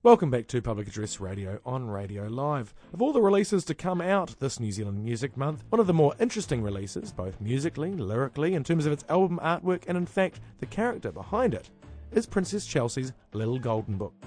Welcome back to Public Address Radio on Radio Live. Of all the releases to come out this New Zealand Music Month, one of the more interesting releases, both musically, lyrically, in terms of its album artwork and in fact the character behind it, is Princess Chelsea's Little Golden Book.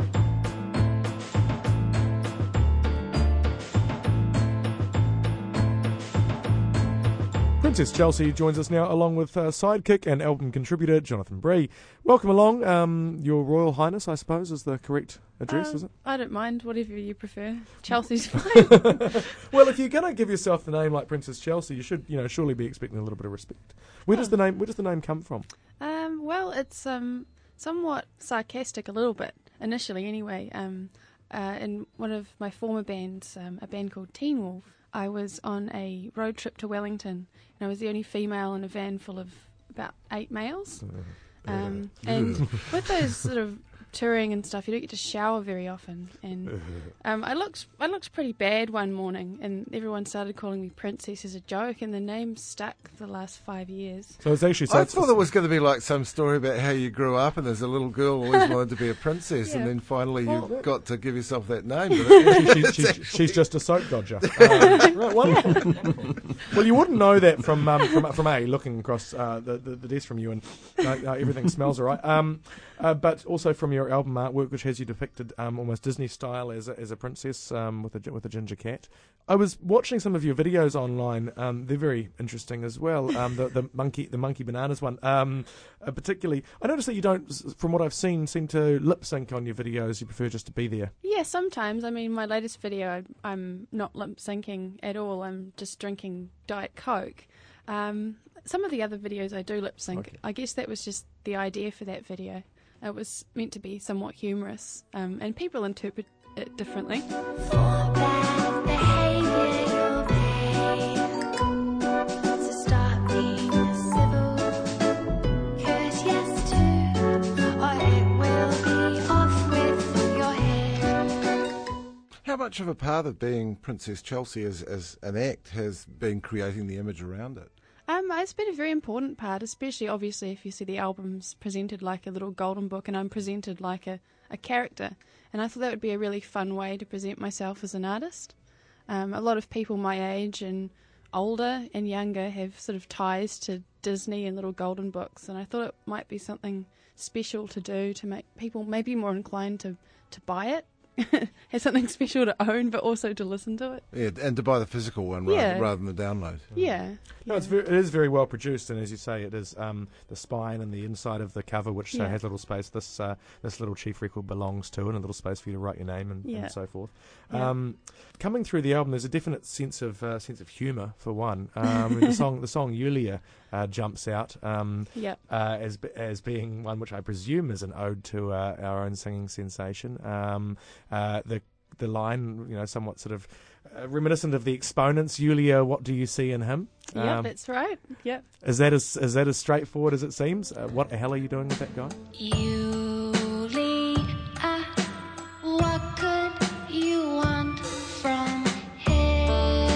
Princess Chelsea joins us now along with sidekick and album contributor Jonathan Bree. Welcome along. Your Royal Highness, I suppose, is the correct address, is it? I don't mind, whatever you prefer. Chelsea's fine. Well, if you're going to give yourself the name like Princess Chelsea, you should, surely be expecting a little bit of respect. Where does the name come from? Well, it's somewhat sarcastic a little bit, initially anyway. In one of my former bands, a band called Teen Wolf, I was on a road trip to Wellington, and I was the only female in a van full of about 8 males. And with those sort of touring and stuff, you don't get to shower very often. And I looked pretty bad one morning, and everyone started calling me Princess as a joke, and the name stuck the last 5 years. So it's actually. I thought it was going to be like some story about how you grew up, and as a little girl always wanted to be a princess, and then finally you got to give yourself that name. But she's just a soap dodger. Right, wonderful. Well, you wouldn't know that from looking across the desk from you, and everything smells all right. But also from your album artwork, which has you depicted almost Disney style as a princess with a ginger cat. I was watching some of your videos online. They're very interesting as well. The monkey bananas one, particularly. I noticed that you don't, from what I've seen, seem to lip sync on your videos. You prefer just to be there. Yeah, sometimes. I mean, my latest video, I'm not lip syncing at all. I'm just drinking Diet Coke. Some of the other videos I do lip sync. Okay. I guess that was just the idea for that video. It was meant to be somewhat humorous, and people interpret it differently. For bad behaviour, you'll pay. So start being civil, courteous too, or it will be off with your head. How much of a part of being Princess Chelsea as an act has been creating the image around it? It's been a very important part, especially obviously if you see the albums presented like a little golden book and I'm presented like a character. And I thought that would be a really fun way to present myself as an artist. A lot of people my age and older and younger have sort of ties to Disney and little golden books, and I thought it might be something special to do to make people maybe more inclined to buy it. Has something special to own, but also to listen to it. Yeah, and to buy the physical one rather than the download. Yeah. No, it is very well produced, and as you say, it is the spine and the inside of the cover, which has a little space. This little chief record belongs to, and a little space for you to write your name and so forth. Yeah. Coming through the album, there's a definite sense of humour for one. The song Yulia jumps out as being one which I presume is an ode to our own singing sensation. The line, somewhat sort of reminiscent of the Exponents. Yulia, what do you see in him? Yeah, that's right. Yep. Is that as straightforward as it seems? What the hell are you doing with that guy? Yulia, what could you want from him?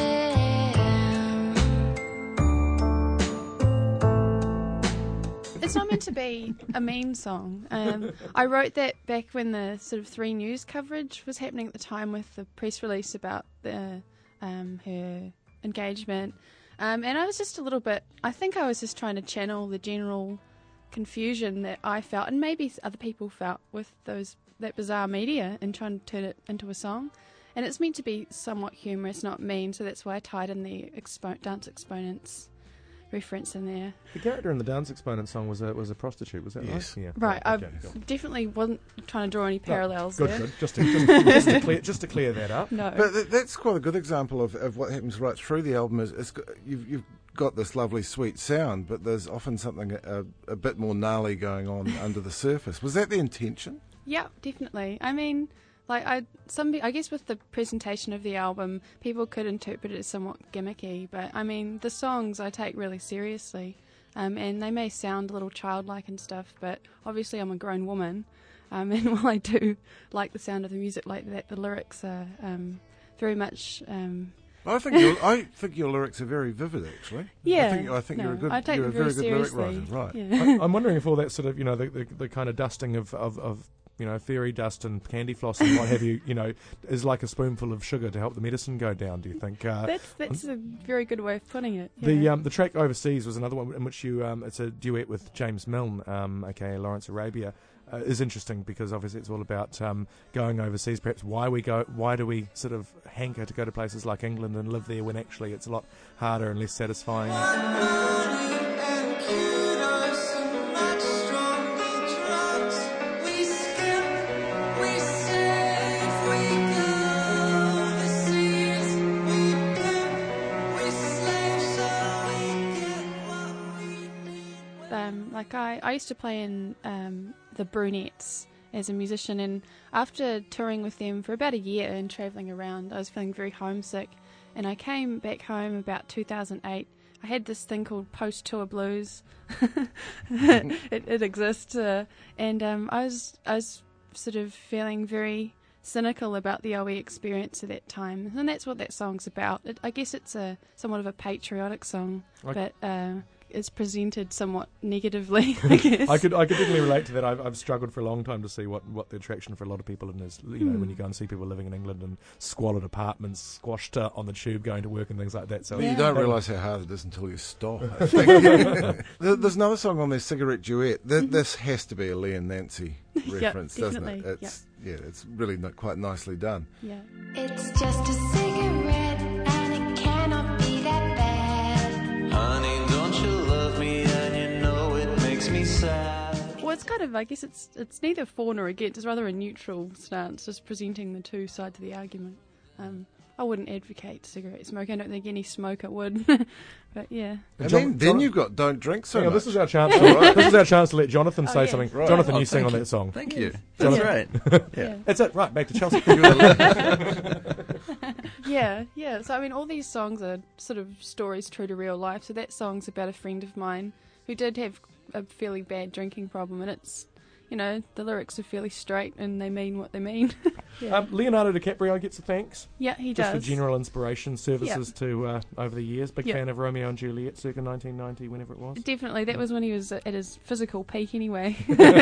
It's not meant to be a mean song. I wrote that back when the sort of 3 News coverage was happening at the time with the press release about her engagement. And I was just a little bit, I think I was just trying to channel the general confusion that I felt, and maybe other people felt, with that bizarre media, and trying to turn it into a song. And it's meant to be somewhat humorous, not mean, so that's why I tied in the Dance Exponents reference in there. The character in the Dance Exponent song was a prostitute, was that yes. right? Yeah. Right, I definitely wasn't trying to draw any parallels there. Good. Just to clear that up. No. But that's quite a good example of what happens right through the album. You've got this lovely sweet sound, but there's often something a bit more gnarly going on under the surface. Was that the intention? Yeah, definitely. I mean, I guess with the presentation of the album, people could interpret it as somewhat gimmicky, but I mean, the songs I take really seriously, and they may sound a little childlike and stuff, but obviously I'm a grown woman, and while I do like the sound of the music like that, the lyrics are very much... I think your lyrics are very vivid, actually. Yeah, I think you're a I take you're a them very very good lyric seriously. writer, right? Yeah. I'm wondering if all that sort of the kind of dusting of fairy dust and candy floss and what have you, is like a spoonful of sugar to help the medicine go down, do you think? That's a very good way of putting it. The track Overseas was another one in which it's a duet with James Milne, aka Lawrence Arabia, is interesting because obviously it's all about going overseas. Perhaps why do we sort of hanker to go to places like England and live there when actually it's a lot harder and less satisfying. I used to play in the Brunettes as a musician, and after touring with them for about a year and travelling around, I was feeling very homesick, and I came back home about 2008. I had this thing called post-tour blues. it exists, and I was sort of feeling very cynical about the OE experience at that time, and that's what that song's about. I guess it's somewhat of a patriotic song, but it's presented somewhat negatively, I guess. I could definitely relate to that. I've struggled for a long time to see what the attraction for a lot of people is. When you go and see people living in England in squalid apartments, squashed on the tube, going to work and things like that. So you don't realise how hard it is until you stop. I think. There's another song on there, Cigarette Duet. This has to be a Lee and Nancy reference, doesn't it? It's really quite nicely done. Yeah. It's just a cigarette and it cannot be that bad. Honey, don't you love me and you know it makes me sad. Well, it's kind of, I guess it's neither for nor against. It's rather a neutral stance, just presenting the two sides of the argument. I wouldn't advocate cigarette smoke. I don't think any smoker would. But yeah. And then you've got Don't Drink So Much. This is our chance. This is our chance to let Jonathan say something. Right. Jonathan, you sing on that song. Thank you. Yes. That's right. Yeah. That's it. Right, back to Chelsea. Yeah. So I mean, all these songs are sort of stories true to real life. So that song's about a friend of mine who did have a fairly bad drinking problem, and it's, the lyrics are fairly straight and they mean what they mean. Leonardo DiCaprio gets a thanks. Yeah, he just does. for general inspiration services to over the years. Big fan of Romeo and Juliet, circa 1990, whenever it was. Definitely, that was when he was at his physical peak anyway.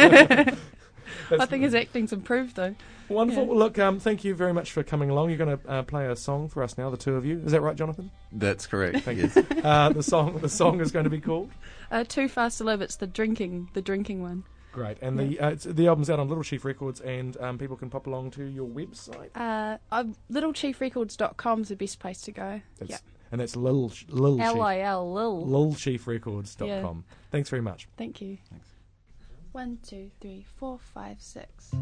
I think his acting's improved though. Wonderful. Well, look, thank you very much for coming along. You're going to play a song for us now, the two of you. Is that right, Jonathan? That's correct. Thank you. The song is going to be called Too Fast to Live. It's the drinking one. Great. And the album's out on Little Chief Records, and people can pop along to your website. LittleChiefRecords.com is the best place to go. And that's Lil L-I-L, Lil. LilChiefRecords.com. Thanks very much. Thank you. Thanks. 1, 2, 3, 4, 5, 6.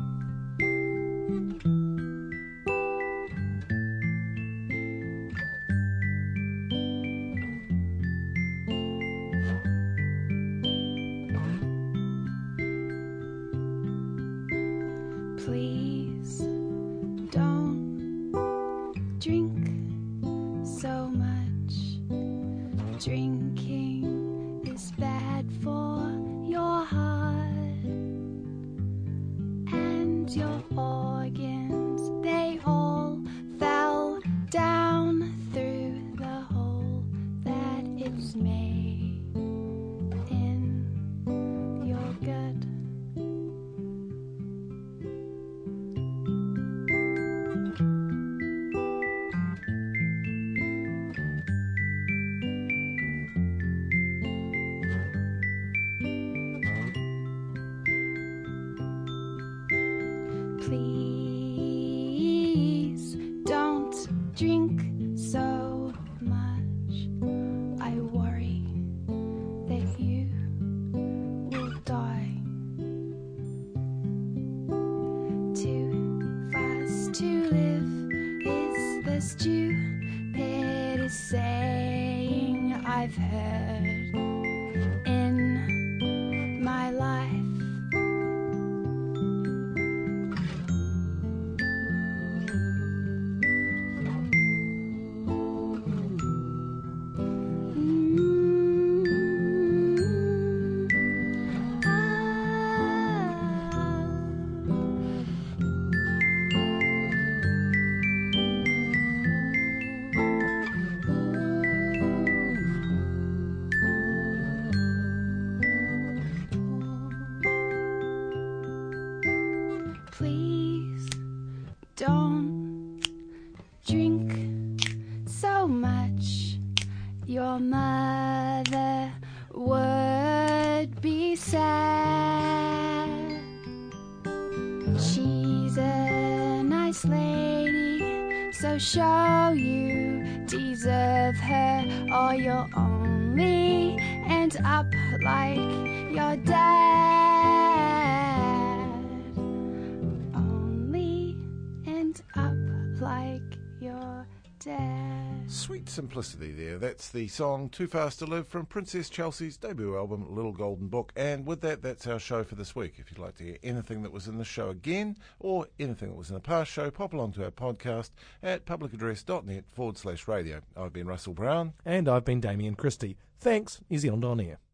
Please don't drink so much. Drinking is bad for your heart and your organs. They all fell down through the hole that it's made in your gut. Please don't drink so much. I worry that you will die. Too fast to live is the stupidest saying I've heard in my life. Don't drink so much. Your mother would be sad. She's a nice lady, so show you deserve her, or you'll only end up like your dad. Only end up like your dad. Sweet simplicity there. That's the song Too Fast to Live from Princess Chelsea's debut album, Little Golden Book. And with that, that's our show for this week. If you'd like to hear anything that was in the show again or anything that was in a past show, pop along to our podcast at publicaddress.net/radio. I've been Russell Brown. And I've been Damien Christie. Thanks, New Zealand On Air.